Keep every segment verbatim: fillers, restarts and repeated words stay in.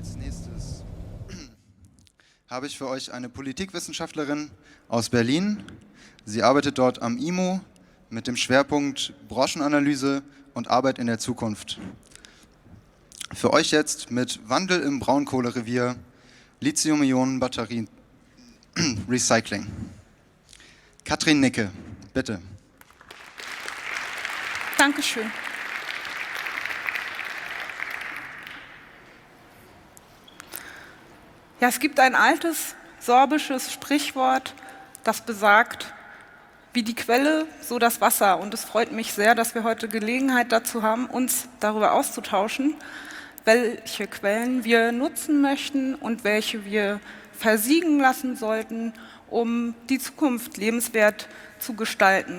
Als nächstes habe ich für euch eine Politikwissenschaftlerin aus Berlin. Sie arbeitet dort am I M O mit dem Schwerpunkt Branchenanalyse und Arbeit in der Zukunft. Für euch jetzt mit Wandel im Braunkohlerevier, Lithium-Ionen-Batterien, Recycling. Katrin Nicke, bitte. Dankeschön. Ja, es gibt ein altes sorbisches Sprichwort, das besagt, wie die Quelle, so das Wasser. Und es freut mich sehr, dass wir heute Gelegenheit dazu haben, uns darüber auszutauschen, welche Quellen wir nutzen möchten und welche wir versiegen lassen sollten, um die Zukunft lebenswert zu gestalten.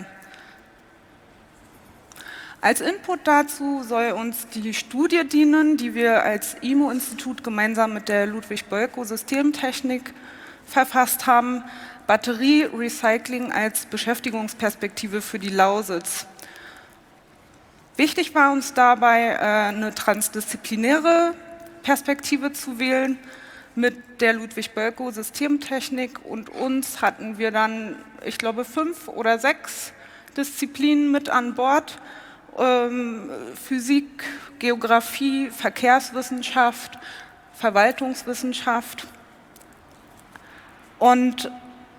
Als Input dazu soll uns die Studie dienen, die wir als I M O-Institut gemeinsam mit der Ludwig Bolko Systemtechnik verfasst haben, Batterie-Recycling als Beschäftigungsperspektive für die Lausitz. Wichtig war uns dabei, eine transdisziplinäre Perspektive zu wählen. Mit der Ludwig Bolko Systemtechnik und uns hatten wir dann, ich glaube, fünf oder sechs Disziplinen mit an Bord. Ähm, Physik, Geografie, Verkehrswissenschaft, Verwaltungswissenschaft. Und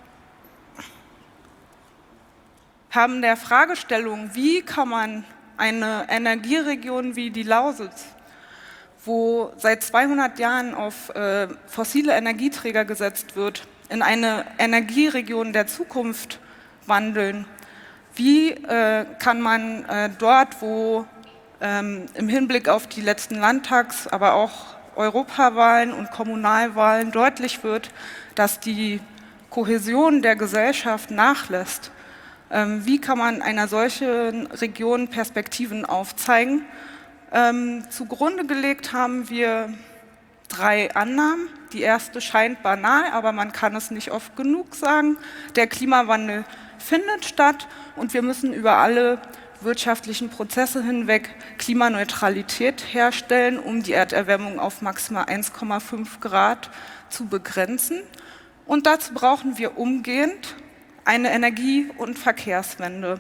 haben der Fragestellung, wie kann man eine Energieregion wie die Lausitz, wo seit zweihundert Jahren auf äh, fossile Energieträger gesetzt wird, in eine Energieregion der Zukunft wandeln. Wie äh, kann man äh, dort, wo ähm, im Hinblick auf die letzten Landtags-, aber auch Europawahlen und Kommunalwahlen deutlich wird, dass die Kohäsion der Gesellschaft nachlässt, ähm, wie kann man einer solchen Region Perspektiven aufzeigen? Ähm, zugrunde gelegt haben wir drei Annahmen. Die erste scheint banal, aber man kann es nicht oft genug sagen. Der Klimawandel findet statt und wir müssen über alle wirtschaftlichen Prozesse hinweg Klimaneutralität herstellen, um die Erderwärmung auf maximal eins Komma fünf Grad zu begrenzen. Und dazu brauchen wir umgehend eine Energie- und Verkehrswende.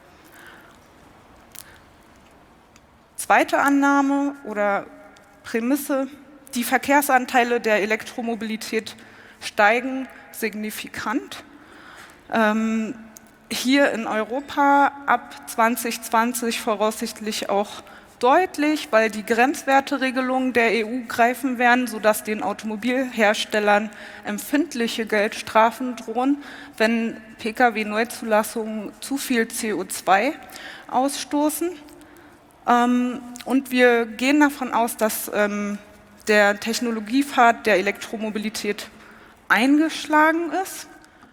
Zweite Annahme oder Prämisse: Die Verkehrsanteile der Elektromobilität steigen signifikant. Ähm, hier in Europa ab zwanzig zwanzig voraussichtlich auch deutlich, weil die Grenzwerteregelungen der E U greifen werden, sodass den Automobilherstellern empfindliche Geldstrafen drohen, wenn Pkw-Neuzulassungen zu viel C O zwei ausstoßen. Ähm, und wir gehen davon aus, dass ähm, der Technologiepfad der Elektromobilität eingeschlagen ist.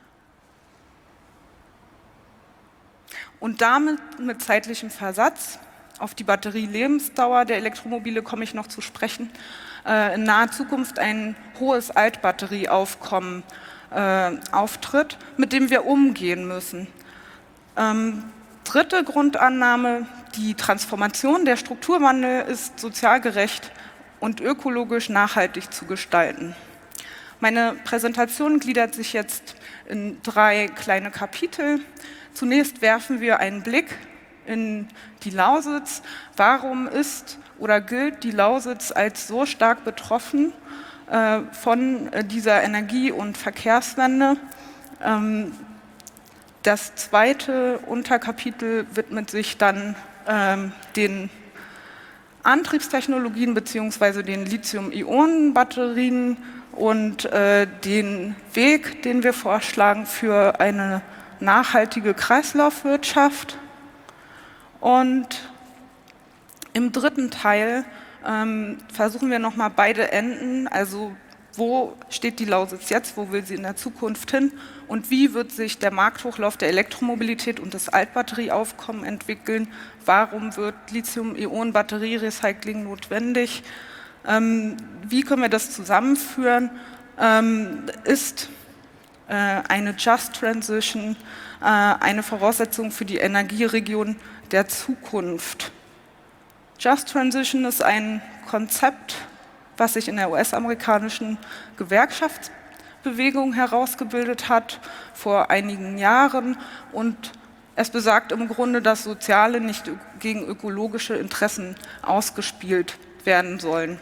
Und damit mit zeitlichem Versatz, auf die Batterielebensdauer der Elektromobile komme ich noch zu sprechen, äh, in naher Zukunft ein hohes Altbatterieaufkommen äh, auftritt, mit dem wir umgehen müssen. Ähm, dritte Grundannahme: Die Transformation, der Strukturwandel ist sozial gerecht und ökologisch nachhaltig zu gestalten. Meine Präsentation gliedert sich jetzt in drei kleine Kapitel. Zunächst werfen wir einen Blick in die Lausitz. Warum ist oder gilt die Lausitz als so stark betroffen äh, von äh, dieser Energie- und Verkehrswende? Ähm, das zweite Unterkapitel widmet sich dann ähm, den Antriebstechnologien bzw. den Lithium-Ionen-Batterien und äh, den Weg, den wir vorschlagen für eine nachhaltige Kreislaufwirtschaft. Und im dritten Teil ähm, versuchen wir nochmal beide Enden, also wo steht die Lausitz jetzt, wo will sie in der Zukunft hin und wie wird sich der Markthochlauf der Elektromobilität und das Altbatterieaufkommen entwickeln, warum wird Lithium-Ionen-Batterie-Recycling notwendig, ähm, wie können wir das zusammenführen, ähm, ist äh, eine Just Transition äh, eine Voraussetzung für die Energieregion der Zukunft. Just Transition ist ein Konzept, was sich in der U S-amerikanischen Gewerkschaftsbewegung herausgebildet hat vor einigen Jahren. Und es besagt im Grunde, dass soziale nicht gegen ökologische Interessen ausgespielt werden sollen.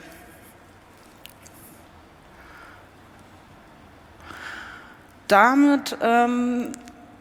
Damit ähm,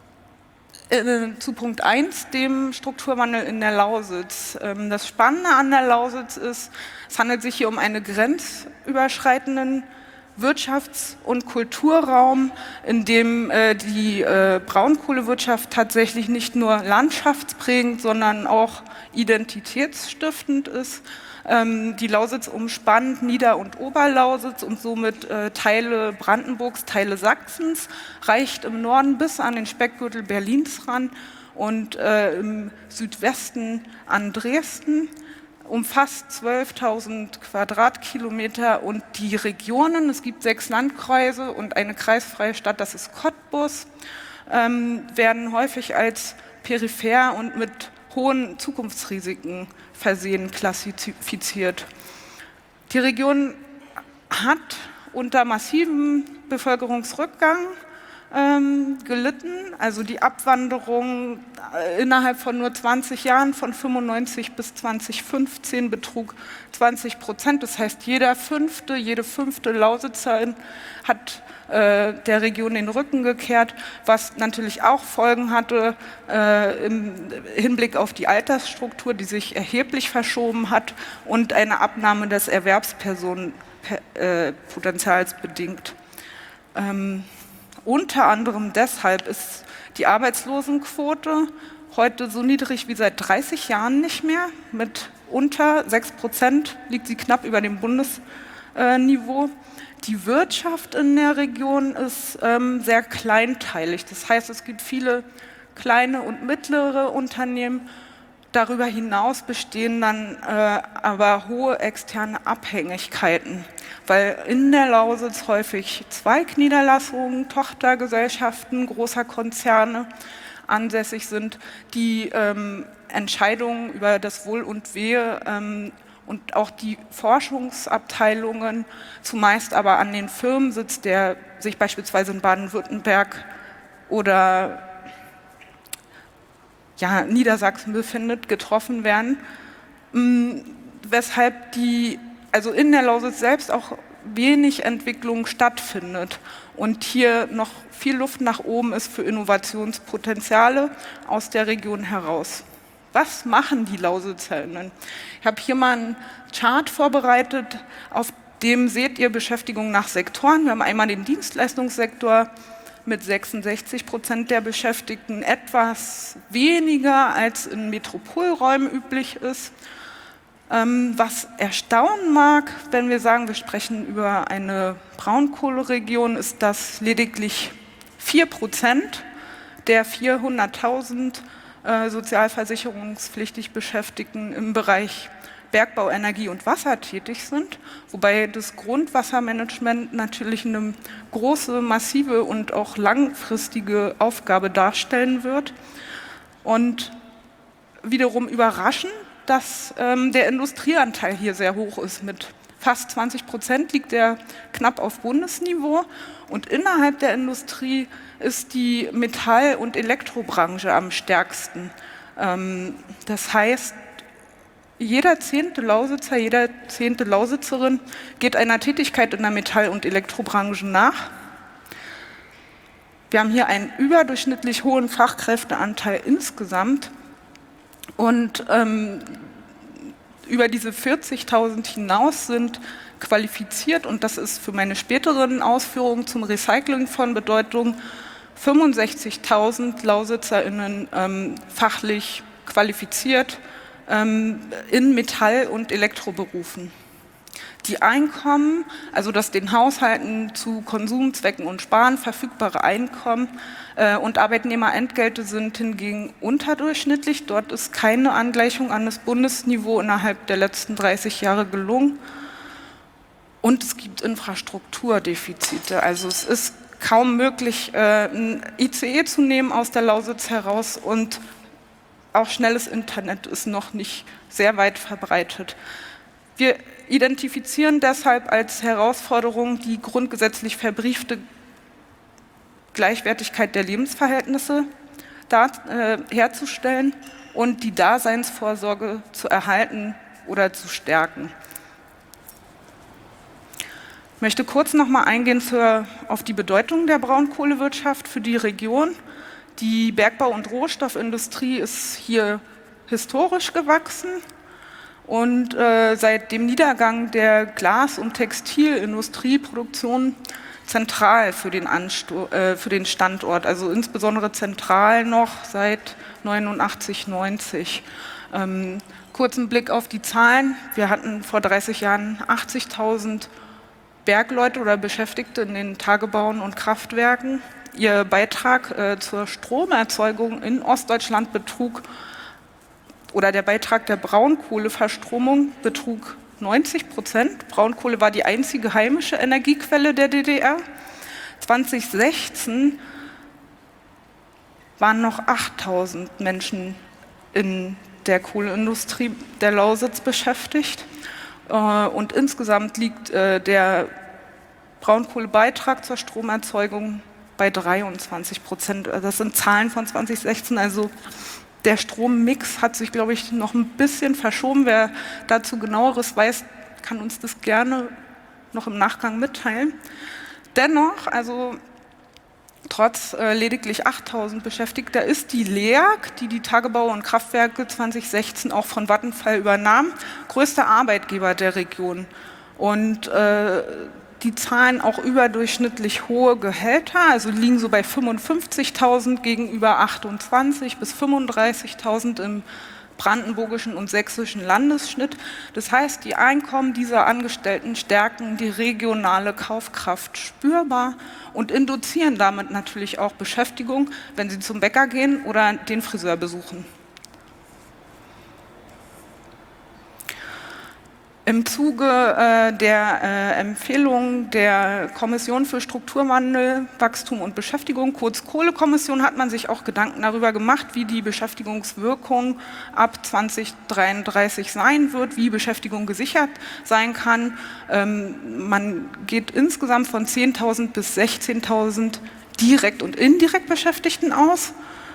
äh, zu Punkt eins, dem Strukturwandel in der Lausitz. Ähm, das Spannende an der Lausitz ist, es handelt sich hier um einen grenzüberschreitenden Wirtschafts- und Kulturraum, in dem äh, die äh, Braunkohlewirtschaft tatsächlich nicht nur landschaftsprägend, sondern auch identitätsstiftend ist. Ähm, die Lausitz umspannt Nieder- und Oberlausitz und somit äh, Teile Brandenburgs, Teile Sachsens, reicht im Norden bis an den Speckgürtel Berlins ran und äh, im Südwesten an Dresden, umfasst zwölftausend Quadratkilometer und die Regionen, es gibt sechs Landkreise und eine kreisfreie Stadt, das ist Cottbus, ähm, werden häufig als peripher und mit hohen Zukunftsrisiken versehen klassifiziert. Die Region hat unter massivem Bevölkerungsrückgang ähm, gelitten, also die Abwanderung äh, innerhalb von nur zwanzig Jahren von fünfundneunzig bis zweitausendfünfzehn betrug zwanzig Prozent. Das heißt, jeder fünfte, jede fünfte Lausitzerin hat äh, der Region den Rücken gekehrt, was natürlich auch Folgen hatte äh, im Hinblick auf die Altersstruktur, die sich erheblich verschoben hat und eine Abnahme des Erwerbspersonenpotenzials bedingt. Ähm, Unter anderem deshalb ist die Arbeitslosenquote heute so niedrig wie seit dreißig Jahren nicht mehr. Mit unter sechs Prozent liegt sie knapp über dem Bundesniveau. Die Wirtschaft in der Region ist ähm, sehr kleinteilig. Das heißt, es gibt viele kleine und mittlere Unternehmen. Darüber hinaus bestehen dann äh, aber hohe externe Abhängigkeiten, weil in der Lausitz häufig Zweigniederlassungen, Tochtergesellschaften großer Konzerne ansässig sind, die ähm, Entscheidungen über das Wohl und Wehe ähm, und auch die Forschungsabteilungen zumeist aber an den Firmensitz, der sich beispielsweise in Baden-Württemberg oder ja, Niedersachsen befindet, getroffen werden, mh, weshalb die, also in der Lausitz selbst auch wenig Entwicklung stattfindet und hier noch viel Luft nach oben ist für Innovationspotenziale aus der Region heraus. Was machen die Lausitzerinnen? Ich habe hier mal einen Chart vorbereitet, auf dem seht ihr Beschäftigung nach Sektoren. Wir haben einmal den Dienstleistungssektor mit sechsundsechzig Prozent der Beschäftigten, etwas weniger als in Metropolräumen üblich ist. Ähm, was erstaunen mag, wenn wir sagen, wir sprechen über eine Braunkohleregion, ist, dass lediglich vier Prozent der vierhunderttausend äh, sozialversicherungspflichtig Beschäftigten im Bereich Bergbau, Energie und Wasser tätig sind, wobei das Grundwassermanagement natürlich eine große, massive und auch langfristige Aufgabe darstellen wird. Und wiederum überraschend, dass ähm, der Industrieanteil hier sehr hoch ist. Mit fast zwanzig Prozent liegt er knapp auf Bundesniveau und innerhalb der Industrie ist die Metall- und Elektrobranche am stärksten. Ähm, das heißt, jeder zehnte Lausitzer, jeder zehnte Lausitzerin geht einer Tätigkeit in der Metall- und Elektrobranche nach. Wir haben hier einen überdurchschnittlich hohen Fachkräfteanteil insgesamt und ähm, über diese vierzigtausend hinaus sind qualifiziert, und das ist für meine späteren Ausführungen zum Recycling von Bedeutung, fünfundsechzigtausend LausitzerInnen ähm, fachlich qualifiziert in Metall- und Elektroberufen. Die Einkommen, also das den Haushalten zu Konsumzwecken und Sparen verfügbare Einkommen äh, und Arbeitnehmerentgelte sind hingegen unterdurchschnittlich. Dort ist keine Angleichung an das Bundesniveau innerhalb der letzten dreißig Jahre gelungen. Und es gibt Infrastrukturdefizite. Also es ist kaum möglich, äh, ein I C E zu nehmen aus der Lausitz heraus, und auch schnelles Internet ist noch nicht sehr weit verbreitet. Wir identifizieren deshalb als Herausforderung die grundgesetzlich verbriefte Gleichwertigkeit der Lebensverhältnisse da, äh, herzustellen und die Daseinsvorsorge zu erhalten oder zu stärken. Ich möchte kurz noch mal eingehen zur, auf die Bedeutung der Braunkohlewirtschaft für die Region. Die Bergbau- und Rohstoffindustrie ist hier historisch gewachsen und äh, seit dem Niedergang der Glas- und Textilindustrieproduktion zentral für den, Ansto äh, für den Standort, also insbesondere zentral noch seit neunundachtzig, neunzig. Ähm, kurzen Blick auf die Zahlen. Wir hatten vor dreißig Jahren achtzigtausend Bergleute oder Beschäftigte in den Tagebauen und Kraftwerken. Ihr Beitrag äh, zur Stromerzeugung in Ostdeutschland betrug, oder der Beitrag der Braunkohleverstromung betrug neunzig Prozent. Braunkohle war die einzige heimische Energiequelle der D D R. zweitausendsechzehn waren noch achttausend Menschen in der Kohleindustrie der Lausitz beschäftigt. Und insgesamt liegt der Braunkohlebeitrag zur Stromerzeugung bei dreiundzwanzig Prozent. Das sind Zahlen von zweitausendsechzehn, also der Strommix hat sich, glaube ich, noch ein bisschen verschoben. Wer dazu genaueres weiß, kann uns das gerne noch im Nachgang mitteilen. Dennoch, also trotz äh, lediglich achttausend Beschäftigter, ist die L E A G, die die Tagebau und Kraftwerke zweitausendsechzehn auch von Vattenfall übernahm, größter Arbeitgeber der Region. Und äh, die zahlen auch überdurchschnittlich hohe Gehälter, also liegen so bei fünfundfünfzigtausend gegenüber achtundzwanzig bis fünfunddreißigtausend im brandenburgischen und sächsischen Landesschnitt. Das heißt, die Einkommen dieser Angestellten stärken die regionale Kaufkraft spürbar und induzieren damit natürlich auch Beschäftigung, wenn sie zum Bäcker gehen oder den Friseur besuchen. Im Zuge äh, der äh, Empfehlung der Kommission für Strukturwandel, Wachstum und Beschäftigung, kurz Kohlekommission, hat man sich auch Gedanken darüber gemacht, wie die Beschäftigungswirkung ab zweitausenddreiunddreißig sein wird, wie Beschäftigung gesichert sein kann. Ähm, man geht insgesamt von zehntausend bis sechzehntausend direkt und indirekt Beschäftigten aus.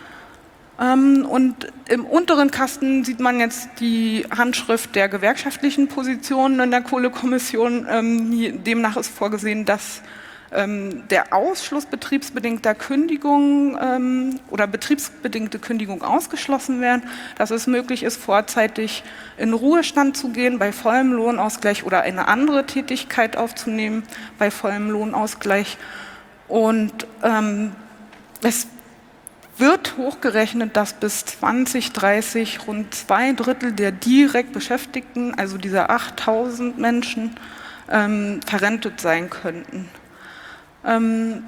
Und im unteren Kasten sieht man jetzt die Handschrift der gewerkschaftlichen Positionen in der Kohlekommission. Demnach ist vorgesehen, dass der Ausschluss betriebsbedingter Kündigungen oder betriebsbedingte Kündigung ausgeschlossen werden, dass es möglich ist, vorzeitig in Ruhestand zu gehen bei vollem Lohnausgleich oder eine andere Tätigkeit aufzunehmen bei vollem Lohnausgleich. Und ähm, es wird hochgerechnet, dass bis zweitausenddreißig rund zwei Drittel der direkt Beschäftigten, also dieser achttausend Menschen, ähm, verrentet sein könnten. Ähm,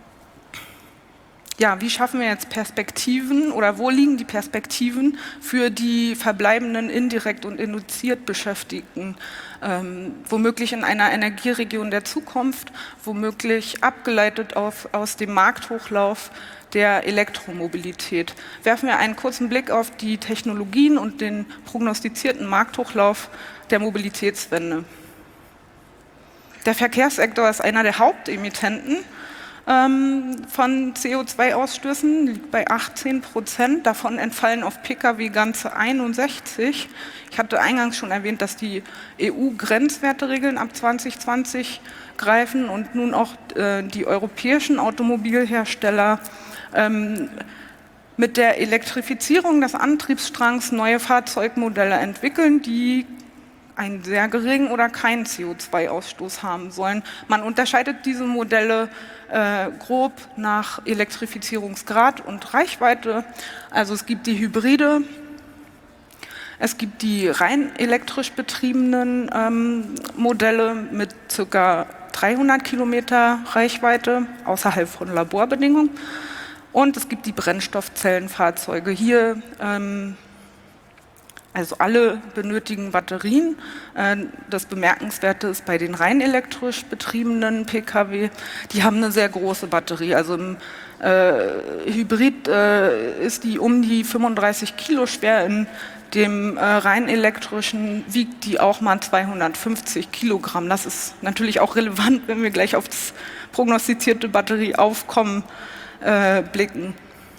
ja, wie schaffen wir jetzt Perspektiven oder wo liegen die Perspektiven für die verbleibenden indirekt und induziert Beschäftigten, ähm, womöglich in einer Energieregion der Zukunft, womöglich abgeleitet auf, aus dem Markthochlauf der Elektromobilität. Werfen wir einen kurzen Blick auf die Technologien und den prognostizierten Markthochlauf der Mobilitätswende. Der Verkehrssektor ist einer der Hauptemittenten ähm, von C O zwei Ausstößen, liegt bei achtzehn Prozent. Davon entfallen auf Pkw ganze einundsechzig. Ich hatte eingangs schon erwähnt, dass die E U-Grenzwerteregeln ab zweitausendzwanzig greifen und nun auch äh, die europäischen Automobilhersteller ähm, mit der Elektrifizierung des Antriebsstrangs neue Fahrzeugmodelle entwickeln, die einen sehr geringen oder keinen C O zwei Ausstoß haben sollen. Man unterscheidet diese Modelle äh, grob nach Elektrifizierungsgrad und Reichweite. Also es gibt die Hybride, es gibt die rein elektrisch betriebenen ähm, Modelle mit ca. dreihundert Kilometer Reichweite außerhalb von Laborbedingungen. Und es gibt die Brennstoffzellenfahrzeuge. Hier, ähm, also alle benötigen Batterien. Äh, das Bemerkenswerte ist bei den rein elektrisch betriebenen Pkw, die haben eine sehr große Batterie. Also im äh, Hybrid äh, ist die um die fünfunddreißig Kilo schwer, in dem äh, rein elektrischen wiegt die auch mal zweihundertfünfzig Kilogramm. Das ist natürlich auch relevant, wenn wir gleich auf das prognostizierte Batterieaufkommen äh, blicken.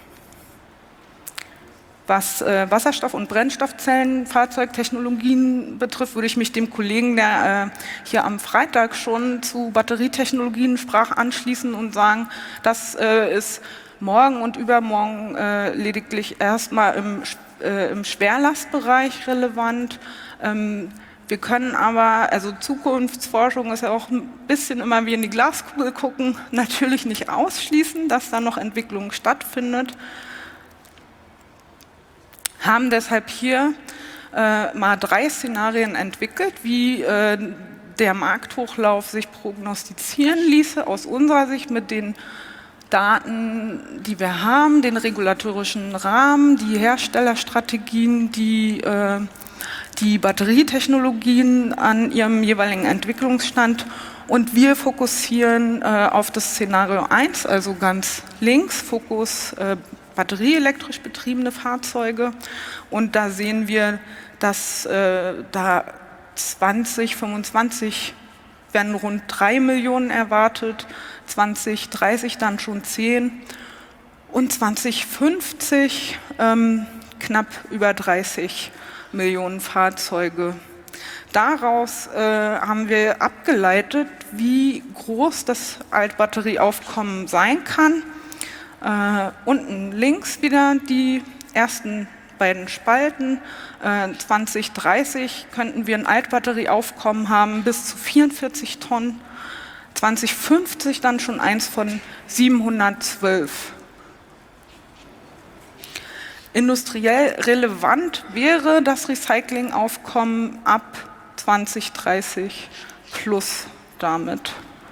Was äh, Wasserstoff- und Brennstoffzellenfahrzeugtechnologien betrifft, würde ich mich dem Kollegen, der äh, hier am Freitag schon zu Batterietechnologien sprach, anschließen und sagen, das äh, ist morgen und übermorgen äh, lediglich erstmal im, äh, im Schwerlastbereich relevant. Ähm, wir können aber, also Zukunftsforschung ist ja auch ein bisschen immer wie in die Glaskugel gucken, natürlich nicht ausschließen, dass da noch Entwicklung stattfindet. Haben deshalb hier äh, mal drei Szenarien entwickelt, wie äh, der Markthochlauf sich prognostizieren ließe, aus unserer Sicht mit den Daten, die wir haben, den regulatorischen Rahmen, die Herstellerstrategien, die, äh, die Batterietechnologien an ihrem jeweiligen Entwicklungsstand. Und wir fokussieren äh, auf das Szenario eins, also ganz links, Fokus äh, batterieelektrisch betriebene Fahrzeuge. Und da sehen wir, dass äh, da zwanzig fünfundzwanzig werden rund drei Millionen erwartet, zwanzig dreißig dann schon zehn und zwanzig fünfzig ähm, knapp über dreißig Millionen Fahrzeuge. Daraus äh, haben wir abgeleitet, wie groß das Altbatterieaufkommen sein kann. Äh, unten links wieder die ersten beiden Spalten. Äh, zwanzig dreißig könnten wir ein Altbatterieaufkommen haben bis zu vierundvierzig Tonnen. zwanzig fünfzig dann schon eins von siebenhundertzwölf. Industriell relevant wäre das Recyclingaufkommen ab zwanzig dreißig plus damit.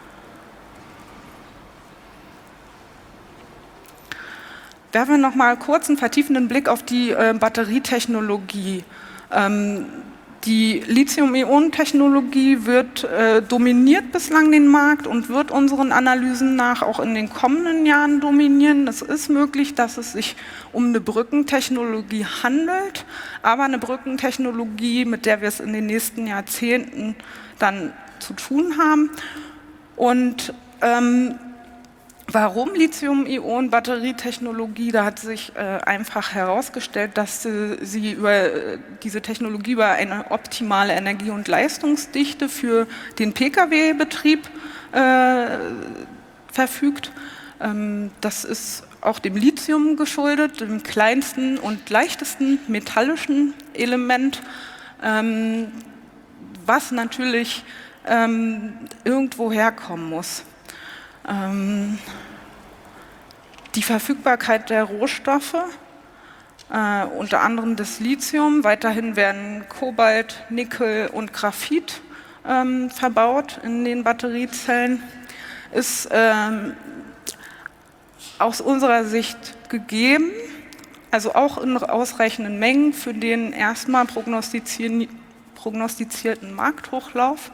Werfen wir noch mal kurz einen vertiefenden Blick auf die äh, Batterietechnologie. Ähm, die Lithium-Ionen-Technologie wird äh, dominiert bislang den Markt und wird unseren Analysen nach auch in den kommenden Jahren dominieren. Es ist möglich, dass es sich um eine Brückentechnologie handelt, aber eine Brückentechnologie, mit der wir es in den nächsten Jahrzehnten dann zu tun haben. Und ähm, warum Lithium-Ionen-Batterietechnologie? Da hat sich äh, einfach herausgestellt, dass äh, sie über äh, diese Technologie über eine optimale Energie- und Leistungsdichte für den Pkw-Betrieb äh, verfügt. Ähm, das ist auch dem Lithium geschuldet, dem kleinsten und leichtesten metallischen Element, ähm, was natürlich ähm, irgendwo herkommen muss. Ähm, die Verfügbarkeit der Rohstoffe, äh, unter anderem das Lithium, weiterhin werden Kobalt, Nickel und Graphit ähm, verbaut in den Batteriezellen, ist ähm, aus unserer Sicht gegeben, also auch in ausreichenden Mengen für den erstmal prognostizierten Markthochlauf.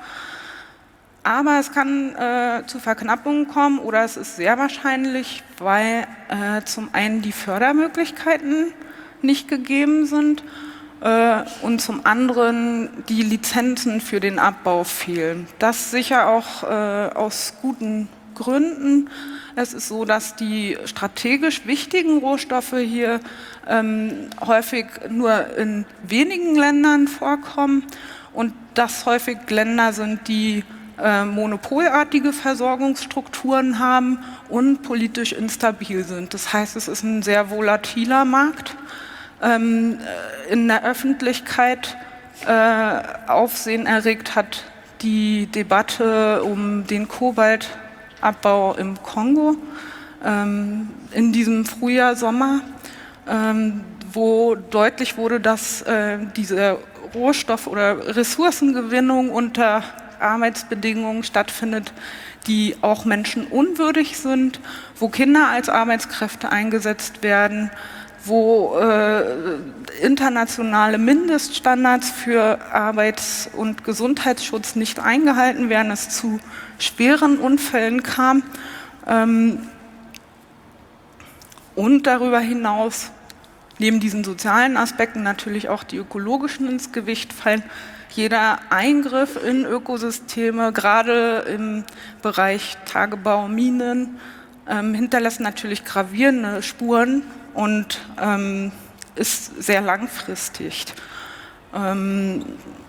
Aber es kann äh, zu Verknappungen kommen oder es ist sehr wahrscheinlich, weil äh, zum einen die Fördermöglichkeiten nicht gegeben sind äh, und zum anderen die Lizenzen für den Abbau fehlen. Das sicher auch äh, aus guten Gründen. Es ist so, dass die strategisch wichtigen Rohstoffe hier ähm, häufig nur in wenigen Ländern vorkommen und dass häufig Länder sind, die monopolartige Versorgungsstrukturen haben und politisch instabil sind. Das heißt, es ist ein sehr volatiler Markt. Ähm, in der Öffentlichkeit äh, Aufsehen erregt hat die Debatte um den Kobaltabbau im Kongo ähm, in diesem Frühjahr, Sommer, ähm, wo deutlich wurde, dass äh, diese Rohstoff- oder Ressourcengewinnung unter Arbeitsbedingungen stattfindet, die auch menschenunwürdig sind, wo Kinder als Arbeitskräfte eingesetzt werden, wo äh, internationale Mindeststandards für Arbeits- und Gesundheitsschutz nicht eingehalten werden, es zu schweren Unfällen kam. Ähm, und darüber hinaus neben diesen sozialen Aspekten natürlich auch die ökologischen ins Gewicht fallen. Jeder Eingriff in Ökosysteme, gerade im Bereich Tagebau, Minen, ähm, hinterlässt natürlich gravierende Spuren und ähm, ist sehr langfristig. Ähm,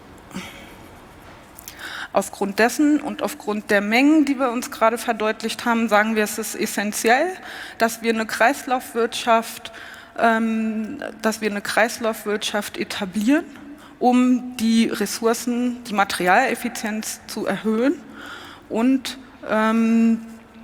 Aufgrund dessen und aufgrund der Mengen, die wir uns gerade verdeutlicht haben, sagen wir, es ist essentiell, dass wir eine Kreislaufwirtschaft, ähm, dass wir eine Kreislaufwirtschaft etablieren, um die Ressourcen, die Materialeffizienz zu erhöhen und ähm,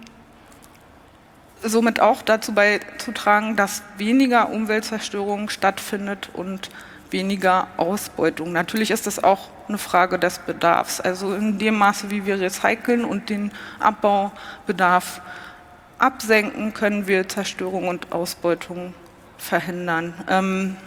somit auch dazu beizutragen, dass weniger Umweltzerstörung stattfindet und weniger Ausbeutung. Natürlich ist das auch eine Frage des Bedarfs. Also in dem Maße, wie wir recyceln und den Abbaubedarf absenken, können wir Zerstörung und Ausbeutung verhindern. Ähm,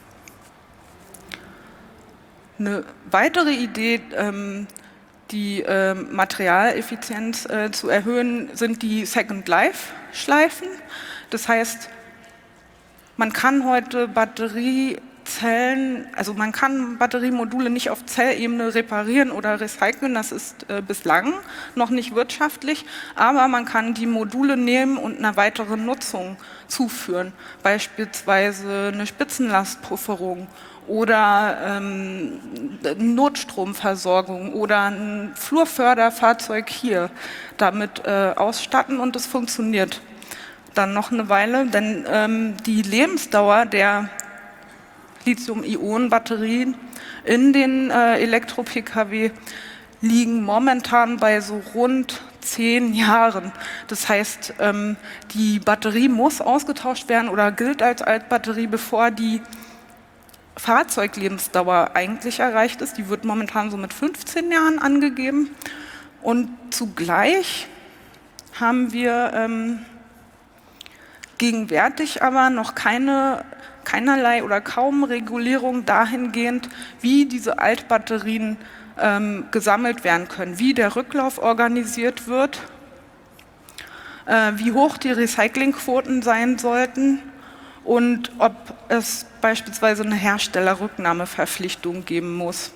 eine weitere Idee, ähm, die äh, Materialeffizienz äh, zu erhöhen, sind die Second-Life-Schleifen. Das heißt, man kann heute Batteriezellen, also man kann Batteriemodule nicht auf Zellebene reparieren oder recyceln, das ist äh, bislang noch nicht wirtschaftlich, aber man kann die Module nehmen und einer weiteren Nutzung zuführen, beispielsweise eine Spitzenlastpufferung oder ähm, Notstromversorgung oder ein Flurförderfahrzeug hier damit äh, ausstatten und es funktioniert dann noch eine Weile, denn ähm, die Lebensdauer der Lithium-Ionen-Batterien in den äh, Elektro-P K W liegen momentan bei so rund zehn Jahren. Das heißt, ähm, die Batterie muss ausgetauscht werden oder gilt als Altbatterie, bevor die Fahrzeuglebensdauer eigentlich erreicht ist. Die wird momentan so mit fünfzehn Jahren angegeben. Und zugleich haben wir ähm, gegenwärtig aber noch keine, keinerlei oder kaum Regulierung dahingehend, wie diese Altbatterien ähm, gesammelt werden können, wie der Rücklauf organisiert wird, äh, wie hoch die Recyclingquoten sein sollten und ob es beispielsweise eine Herstellerrücknahmeverpflichtung geben muss.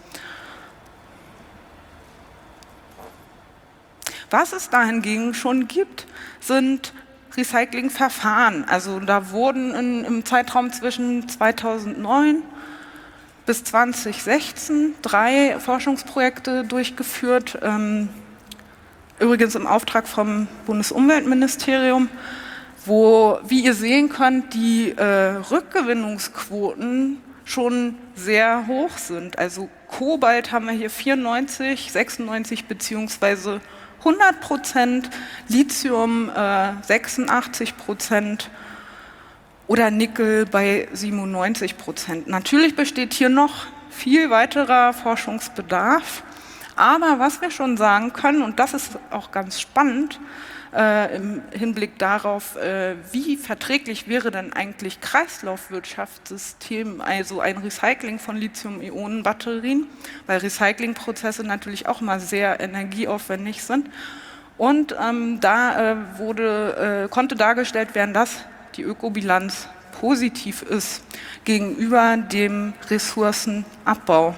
Was es dahingegen schon gibt, sind Recyclingverfahren. Also da wurden in, im Zeitraum zwischen zweitausendneun bis zweitausendsechzehn drei Forschungsprojekte durchgeführt, ähm, übrigens im Auftrag vom Bundesumweltministerium, wo, wie ihr sehen könnt, die äh, Rückgewinnungsquoten schon sehr hoch sind. Also Kobalt haben wir hier vierundneunzig, sechsundneunzig beziehungsweise hundert Prozent, Lithium äh, sechsundachtzig Prozent oder Nickel bei siebenundneunzig Prozent. Natürlich besteht hier noch viel weiterer Forschungsbedarf, aber was wir schon sagen können, und das ist auch ganz spannend, äh, im Hinblick darauf, äh, wie verträglich wäre denn eigentlich Kreislaufwirtschaftssystem, also ein Recycling von Lithium-Ionen-Batterien, weil Recyclingprozesse natürlich auch mal sehr energieaufwendig sind. Und ähm, da äh, wurde, äh, konnte dargestellt werden, dass die Ökobilanz positiv ist gegenüber dem Ressourcenabbau.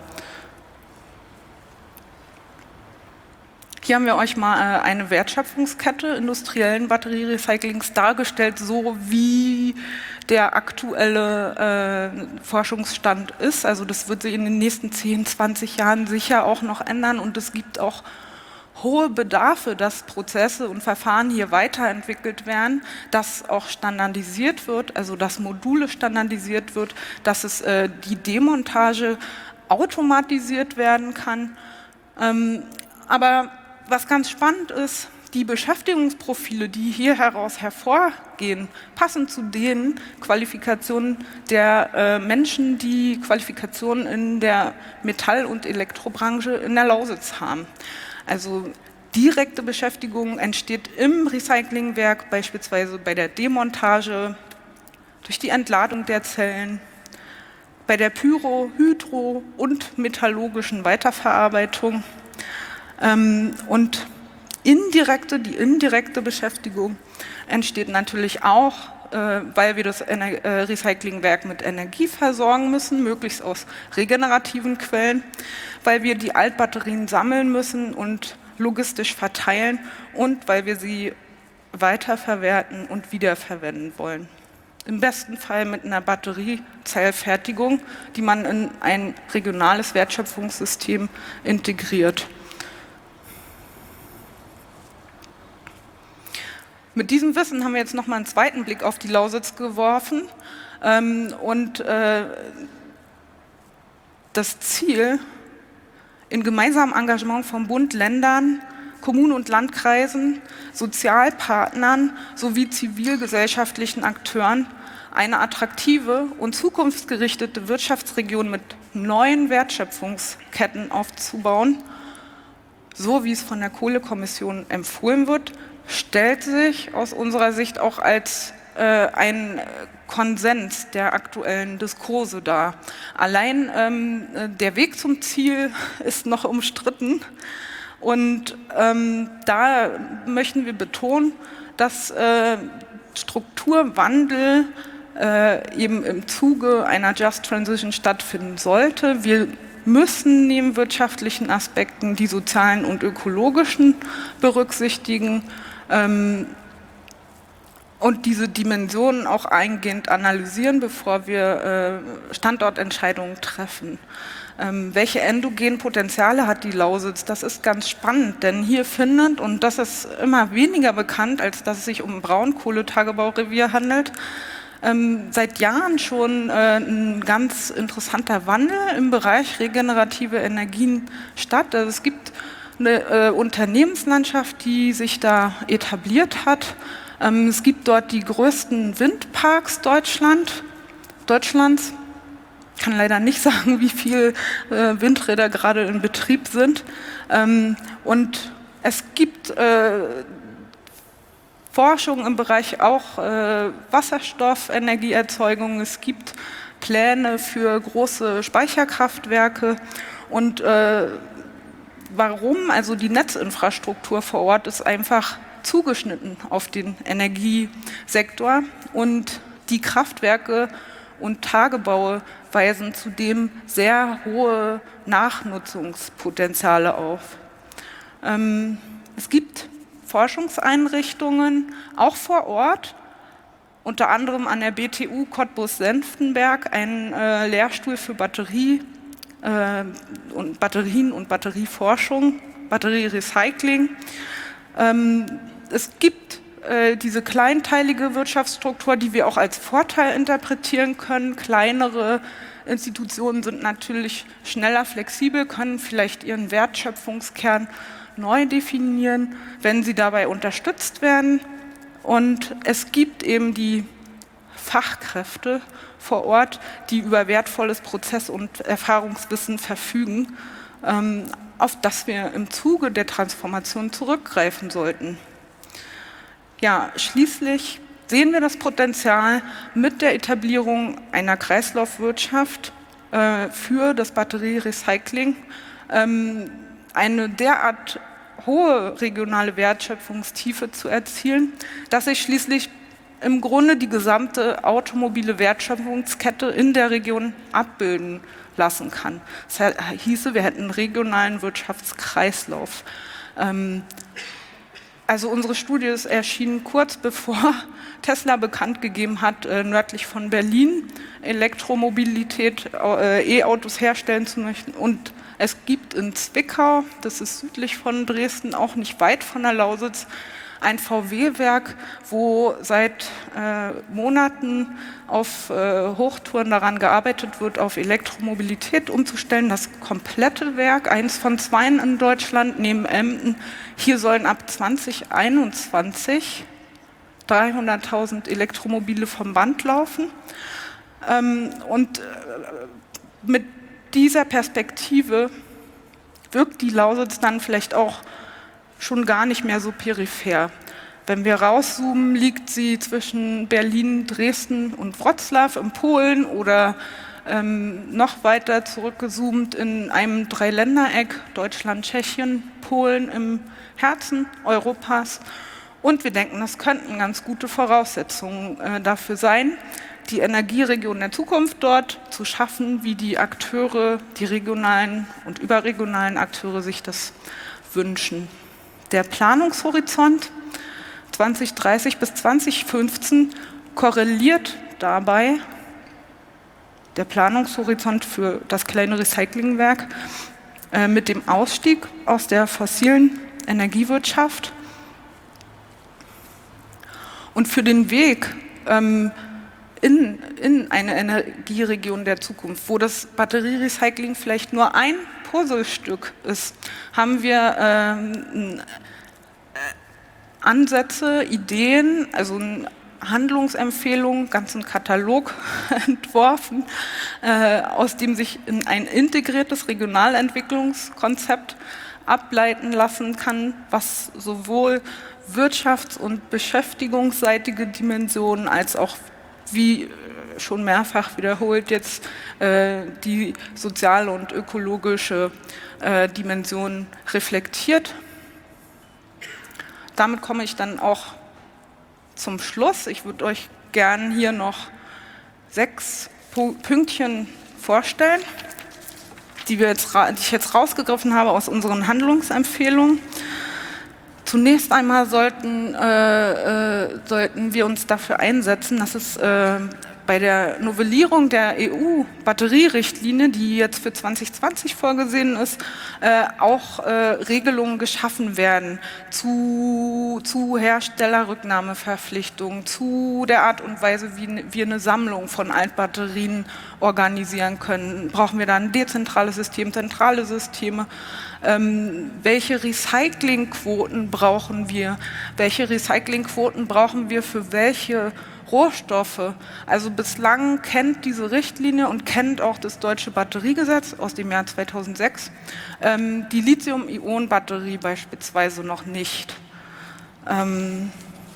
Hier haben wir euch mal eine Wertschöpfungskette industriellen Batterierecyclings dargestellt, so wie der aktuelle äh, Forschungsstand ist. Also das wird sich in den nächsten zehn, zwanzig Jahren sicher auch noch ändern und es gibt auch hohe Bedarfe, dass Prozesse und Verfahren hier weiterentwickelt werden, dass auch standardisiert wird, also dass Module standardisiert wird, dass es äh, die Demontage automatisiert werden kann. Ähm, aber was ganz spannend ist, die Beschäftigungsprofile, die hier heraus hervorgehen, passen zu den Qualifikationen der äh, Menschen, die Qualifikationen in der Metall- und Elektrobranche in der Lausitz haben. Also direkte Beschäftigung entsteht im Recyclingwerk, beispielsweise bei der Demontage, durch die Entladung der Zellen, bei der Pyro-, Hydro- und metallurgischen Weiterverarbeitung. Ähm, und indirekte, die indirekte Beschäftigung entsteht natürlich auch äh, weil wir das Ener äh, Recyclingwerk mit Energie versorgen müssen, möglichst aus regenerativen Quellen, weil wir die Altbatterien sammeln müssen und logistisch verteilen und weil wir sie weiterverwerten und wiederverwenden wollen. Im besten Fall mit einer Batteriezellfertigung, die man in ein regionales Wertschöpfungssystem integriert. Mit diesem Wissen haben wir jetzt noch mal einen zweiten Blick auf die Lausitz geworfen ähm, und äh, das Ziel, in gemeinsamem Engagement von Bund, Ländern, Kommunen und Landkreisen, Sozialpartnern sowie zivilgesellschaftlichen Akteuren eine attraktive und zukunftsgerichtete Wirtschaftsregion mit neuen Wertschöpfungsketten aufzubauen, so wie es von der Kohlekommission empfohlen wird, stellt sich aus unserer Sicht auch als äh, ein Konsens der aktuellen Diskurse dar. Allein ähm, der Weg zum Ziel ist noch umstritten. Und ähm, da möchten wir betonen, dass äh, Strukturwandel äh, eben im Zuge einer Just Transition stattfinden sollte. Wir müssen neben wirtschaftlichen Aspekten die sozialen und ökologischen berücksichtigen ähm, und diese Dimensionen auch eingehend analysieren, bevor wir äh, Standortentscheidungen treffen. Ähm, welche endogenen Potenziale hat die Lausitz? Das ist ganz spannend, denn hier findet, und das ist immer weniger bekannt, als dass es sich um ein Braunkohletagebaurevier handelt, ähm, seit Jahren schon äh, ein ganz interessanter Wandel im Bereich regenerative Energien statt. Also es gibt eine äh, Unternehmenslandschaft, die sich da etabliert hat. Ähm, es gibt dort die größten Windparks Deutschland, Deutschlands. Ich kann leider nicht sagen, wie viele äh, Windräder gerade in Betrieb sind. Ähm, und es gibt äh, Forschung im Bereich auch äh, Wasserstoffenergieerzeugung. Es gibt Pläne für große Speicherkraftwerke. Und äh, warum? Also die Netzinfrastruktur vor Ort ist einfach zugeschnitten auf den Energiesektor. Und die Kraftwerke und Tagebaue weisen zudem sehr hohe Nachnutzungspotenziale auf. Ähm, es gibt Forschungseinrichtungen, auch vor Ort, unter anderem an der B T U Cottbus-Senftenberg, einen äh, Lehrstuhl für Batterie, äh, und Batterien und Batterieforschung, Batterierecycling. Ähm, es gibt diese kleinteilige Wirtschaftsstruktur, die wir auch als Vorteil interpretieren können. Kleinere Institutionen sind natürlich schneller flexibel, können vielleicht ihren Wertschöpfungskern neu definieren, wenn sie dabei unterstützt werden. Und es gibt eben die Fachkräfte vor Ort, die über wertvolles Prozess- und Erfahrungswissen verfügen, auf das wir im Zuge der Transformation zurückgreifen sollten. Ja, schließlich sehen wir das Potenzial mit der Etablierung einer Kreislaufwirtschaft äh, für das Batterierecycling, ähm, eine derart hohe regionale Wertschöpfungstiefe zu erzielen, dass sich schließlich im Grunde die gesamte automobile Wertschöpfungskette in der Region abbilden lassen kann. Das hieße, wir hätten einen regionalen Wirtschaftskreislauf. Ähm, Also unsere Studie ist erschienen kurz bevor Tesla bekannt gegeben hat, äh, nördlich von Berlin Elektromobilität, äh, E-Autos herstellen zu möchten. Und es gibt in Zwickau, das ist südlich von Dresden, auch nicht weit von der Lausitz, ein V W-Werk, wo seit äh, Monaten auf äh, Hochtouren daran gearbeitet wird, auf Elektromobilität umzustellen. Das komplette Werk, eins von zweien in Deutschland, neben Emden. Hier sollen ab zwanzig einundzwanzig dreihunderttausend Elektromobile vom Band laufen. Ähm, und äh, mit dieser Perspektive wirkt die Lausitz dann vielleicht auch schon gar nicht mehr so peripher. Wenn wir rauszoomen, liegt sie zwischen Berlin, Dresden und Wrocław in Polen oder ähm, noch weiter zurückgezoomt in einem Dreiländereck, Deutschland, Tschechien, Polen im Herzen Europas. Und wir denken, das könnten ganz gute Voraussetzungen äh, dafür sein, die Energieregion der Zukunft dort zu schaffen, wie die Akteure, die regionalen und überregionalen Akteure sich das wünschen. Der Planungshorizont zwanzig dreißig bis zwanzig fünfzehn korreliert dabei, der Planungshorizont für das kleine Recyclingwerk, äh, mit dem Ausstieg aus der fossilen Energiewirtschaft. Und für den Weg ähm, in, in eine Energieregion der Zukunft, wo das Batterierecycling vielleicht nur ein Puzzlestück ist, haben wir ähm, Ansätze, Ideen, also Handlungsempfehlungen, ganzen Katalog entworfen, äh, aus dem sich in ein integriertes Regionalentwicklungskonzept ableiten lassen kann, was sowohl wirtschafts- und beschäftigungsseitige Dimensionen als auch, wie schon mehrfach wiederholt, jetzt äh, die soziale und ökologische äh, Dimension reflektiert. Damit komme ich dann auch zum Schluss. Ich würde euch gern hier noch sechs Pünktchen vorstellen, die, wir jetzt, die ich jetzt rausgegriffen habe aus unseren Handlungsempfehlungen. Zunächst einmal sollten, äh, äh, sollten wir uns dafür einsetzen, dass es äh, bei der Novellierung der E U-Batterierichtlinie, die jetzt für zwanzig zwanzig vorgesehen ist, äh, auch äh, Regelungen geschaffen werden zu, zu Herstellerrücknahmeverpflichtungen, zu der Art und Weise, wie wir eine Sammlung von Altbatterien organisieren können. Brauchen wir da ein dezentrales System, zentrale Systeme? Ähm, welche Recyclingquoten brauchen wir? Welche Recyclingquoten brauchen wir für welche Rohstoffe? Also bislang kennt diese Richtlinie und kennt auch das deutsche Batteriegesetz aus dem Jahr zweitausendsechs ähm, die Lithium-Ionen-Batterie beispielsweise noch nicht. Ähm,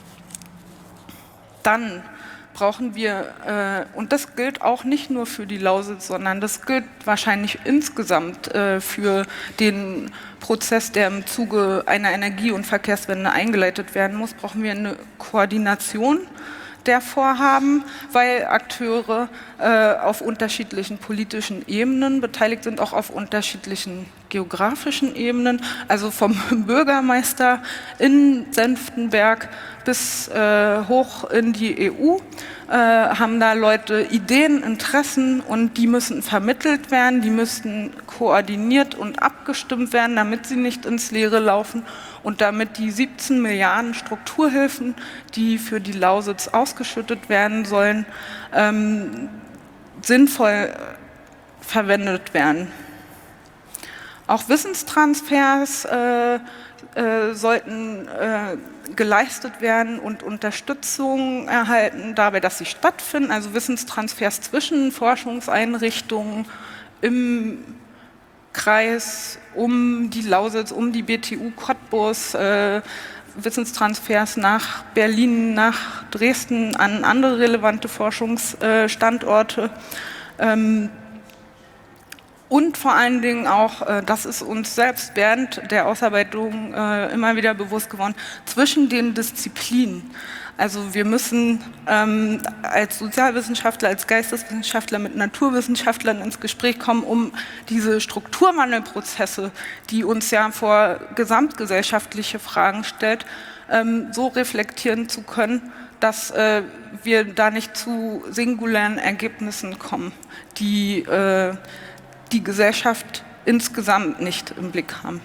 dann brauchen wir, äh, und das gilt auch nicht nur für die Lausitz, sondern das gilt wahrscheinlich insgesamt äh, für den Prozess, der im Zuge einer Energie- und Verkehrswende eingeleitet werden muss, brauchen wir eine Koordination der Vorhaben, weil Akteure äh, auf unterschiedlichen politischen Ebenen beteiligt sind, auch auf unterschiedlichen geografischen Ebenen, also vom Bürgermeister in Senftenberg bis äh, hoch in die E U, äh, haben da Leute Ideen, Interessen und die müssen vermittelt werden, die müssen koordiniert und abgestimmt werden, damit sie nicht ins Leere laufen und damit die siebzehn Milliarden Strukturhilfen, die für die Lausitz ausgeschüttet werden sollen, ähm, sinnvoll verwendet werden. Auch Wissenstransfers äh, äh, sollten äh, geleistet werden und Unterstützung erhalten dabei, dass sie stattfinden, also Wissenstransfers zwischen Forschungseinrichtungen im Kreis, um die Lausitz, um die B T U Cottbus, äh, Wissenstransfers nach Berlin, nach Dresden, an andere relevante Forschungsstandorte. Ähm, Und vor allen Dingen auch, äh, das ist uns selbst während der Ausarbeitung äh, immer wieder bewusst geworden, zwischen den Disziplinen. Also wir müssen ähm, als Sozialwissenschaftler, als Geisteswissenschaftler mit Naturwissenschaftlern ins Gespräch kommen, um diese Strukturwandelprozesse, die uns ja vor gesamtgesellschaftliche Fragen stellt, ähm, so reflektieren zu können, dass äh, wir da nicht zu singulären Ergebnissen kommen, die äh, die Gesellschaft insgesamt nicht im Blick haben.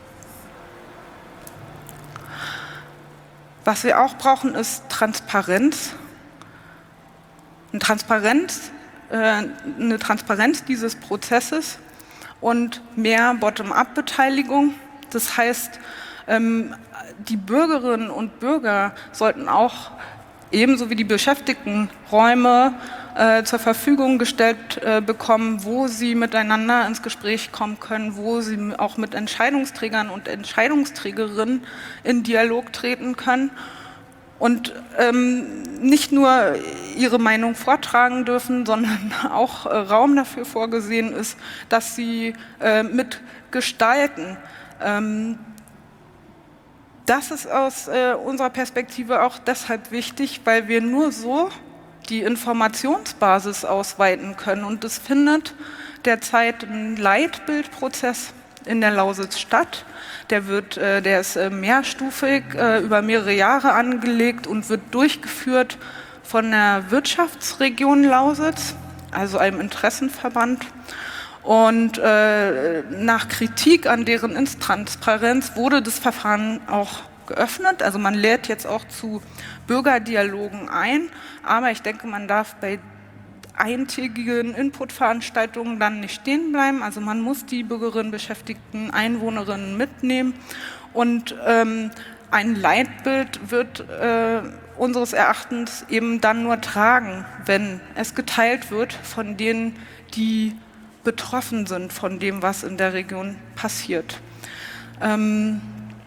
Was wir auch brauchen, ist Transparenz. Eine Transparenz, äh, eine Transparenz dieses Prozesses und mehr Bottom-up-Beteiligung. Das heißt, ähm, die Bürgerinnen und Bürger sollten auch ebenso wie die Beschäftigten Räume äh, zur Verfügung gestellt äh, bekommen, wo sie miteinander ins Gespräch kommen können, wo sie auch mit Entscheidungsträgern und Entscheidungsträgerinnen in Dialog treten können und ähm, nicht nur ihre Meinung vortragen dürfen, sondern auch äh, Raum dafür vorgesehen ist, dass sie äh, mitgestalten. Ähm, Das ist aus äh, unserer Perspektive auch deshalb wichtig, weil wir nur so die Informationsbasis ausweiten können. Und es findet derzeit ein Leitbildprozess in der Lausitz statt. Der, wird, äh, der ist äh, mehrstufig, äh, über mehrere Jahre angelegt und wird durchgeführt von der Wirtschaftsregion Lausitz, also einem Interessenverband. Und äh, nach Kritik an deren Intransparenz wurde das Verfahren auch geöffnet. Also man lädt jetzt auch zu Bürgerdialogen ein. Aber ich denke, man darf bei eintägigen Inputveranstaltungen dann nicht stehen bleiben. Also man muss die Bürgerinnen, Beschäftigten, Einwohnerinnen mitnehmen. Und ähm, ein Leitbild wird äh, unseres Erachtens eben dann nur tragen, wenn es geteilt wird von denen, die betroffen sind von dem, was in der Region passiert. Ähm,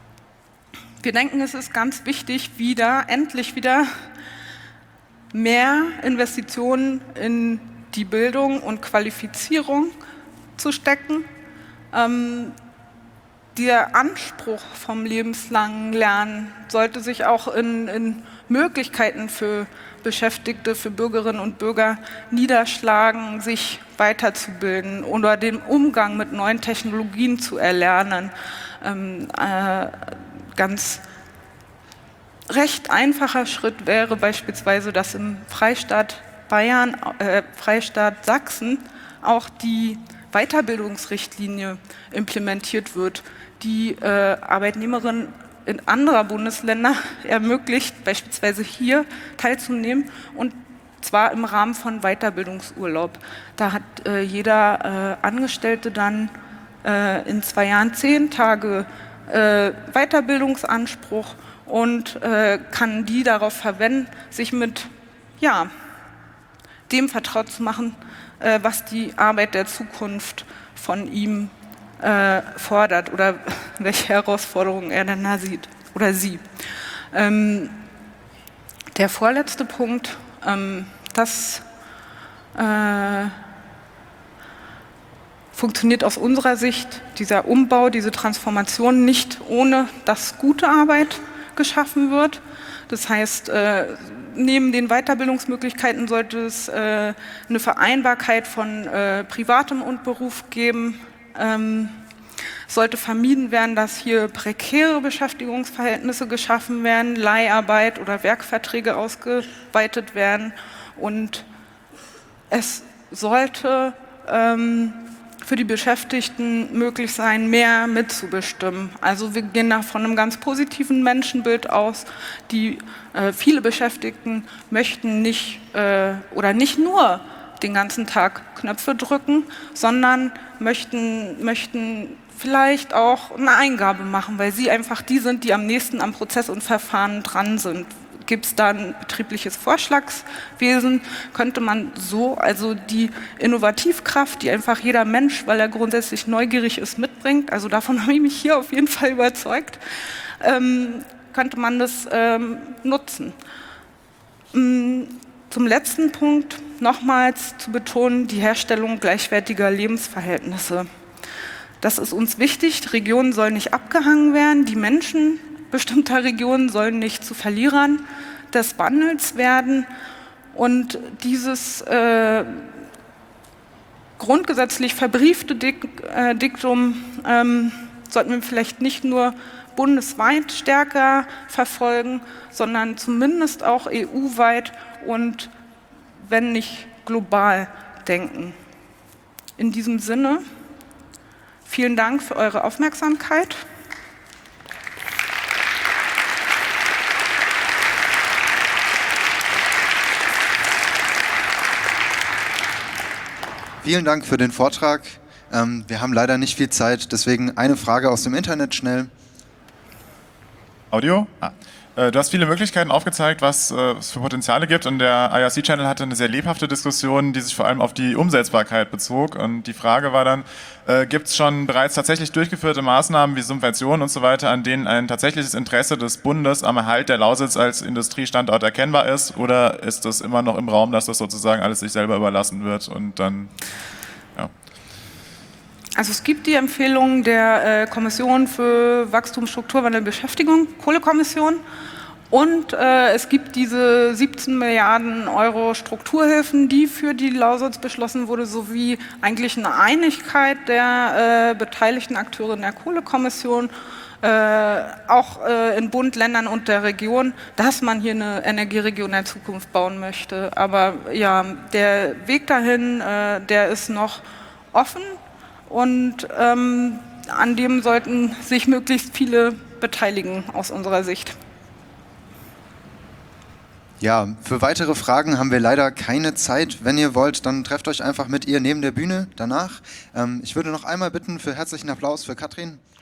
wir denken, es ist ganz wichtig, wieder, endlich wieder mehr Investitionen in die Bildung und Qualifizierung zu stecken. Ähm, der Anspruch vom lebenslangen Lernen sollte sich auch in, in Möglichkeiten für Beschäftigte, für Bürgerinnen und Bürger niederschlagen, sich weiterzubilden oder den Umgang mit neuen Technologien zu erlernen. Ähm, äh, ganz recht einfacher Schritt wäre beispielsweise, dass im Freistaat Bayern, äh, Freistaat Sachsen auch die Weiterbildungsrichtlinie implementiert wird, die äh, Arbeitnehmerinnen in anderer Bundesländer ermöglicht, beispielsweise hier teilzunehmen, und zwar im Rahmen von Weiterbildungsurlaub. Da hat äh, jeder äh, Angestellte dann äh, in zwei Jahren zehn Tage äh, Weiterbildungsanspruch und äh, kann die darauf verwenden, sich mit ja, dem vertraut zu machen, äh, was die Arbeit der Zukunft von ihm äh, fordert oder welche Herausforderungen er dann da sieht oder sie. Ähm, der vorletzte Punkt, ähm, das äh, funktioniert aus unserer Sicht, dieser Umbau, diese Transformation nicht ohne, dass gute Arbeit geschaffen wird. Das heißt, äh, neben den Weiterbildungsmöglichkeiten sollte es äh, eine Vereinbarkeit von äh, Privatem und Beruf geben. Ähm, sollte vermieden werden, dass hier prekäre Beschäftigungsverhältnisse geschaffen werden, Leiharbeit oder Werkverträge ausgeweitet werden. Und es sollte ähm, für die Beschäftigten möglich sein, mehr mitzubestimmen. Also wir gehen da von einem ganz positiven Menschenbild aus. Die äh, viele Beschäftigten möchten nicht äh, oder nicht nur den ganzen Tag Knöpfe drücken, sondern möchten, möchten vielleicht auch eine Eingabe machen, weil sie einfach die sind, die am nächsten am Prozess und Verfahren dran sind. Gibt es da ein betriebliches Vorschlagswesen, könnte man so, also die Innovativkraft, die einfach jeder Mensch, weil er grundsätzlich neugierig ist, mitbringt, also davon habe ich mich hier auf jeden Fall überzeugt, ähm, könnte man das ähm, nutzen. Ähm, zum letzten Punkt nochmals zu betonen, die Herstellung gleichwertiger Lebensverhältnisse. Das ist uns wichtig, Regionen sollen nicht abgehangen werden, die Menschen bestimmter Regionen sollen nicht zu Verlierern des Wandels werden, und dieses äh, grundgesetzlich verbriefte Dik äh, Diktum ähm, sollten wir vielleicht nicht nur bundesweit stärker verfolgen, sondern zumindest auch E U-weit und wenn nicht global denken. In diesem Sinne, vielen Dank für eure Aufmerksamkeit. Vielen Dank für den Vortrag. Ähm, wir haben leider nicht viel Zeit, deswegen eine Frage aus dem Internet schnell. Audio? Ah. Du hast viele Möglichkeiten aufgezeigt, was es für Potenziale gibt, und der I R C-Channel hatte eine sehr lebhafte Diskussion, die sich vor allem auf die Umsetzbarkeit bezog, und die Frage war dann, äh, gibt es schon bereits tatsächlich durchgeführte Maßnahmen wie Subventionen und so weiter, an denen ein tatsächliches Interesse des Bundes am Erhalt der Lausitz als Industriestandort erkennbar ist, oder ist das immer noch im Raum, dass das sozusagen alles sich selber überlassen wird und dann, ja. Also es gibt die Empfehlung der äh, Kommission für Wachstum, Strukturwandel, Beschäftigung, Kohlekommission. Und äh, es gibt diese siebzehn Milliarden Euro Strukturhilfen, die für die Lausitz beschlossen wurde, sowie eigentlich eine Einigkeit der äh, beteiligten Akteure in der Kohlekommission, äh, auch äh, in Bund, Ländern und der Region, dass man hier eine Energieregion der Zukunft bauen möchte. Aber ja, der Weg dahin, äh, der ist noch offen und ähm, an dem sollten sich möglichst viele beteiligen aus unserer Sicht. Ja, für weitere Fragen haben wir leider keine Zeit. Wenn ihr wollt, dann trefft euch einfach mit ihr neben der Bühne danach. Ähm, ich würde noch einmal bitten für herzlichen Applaus für Katrin.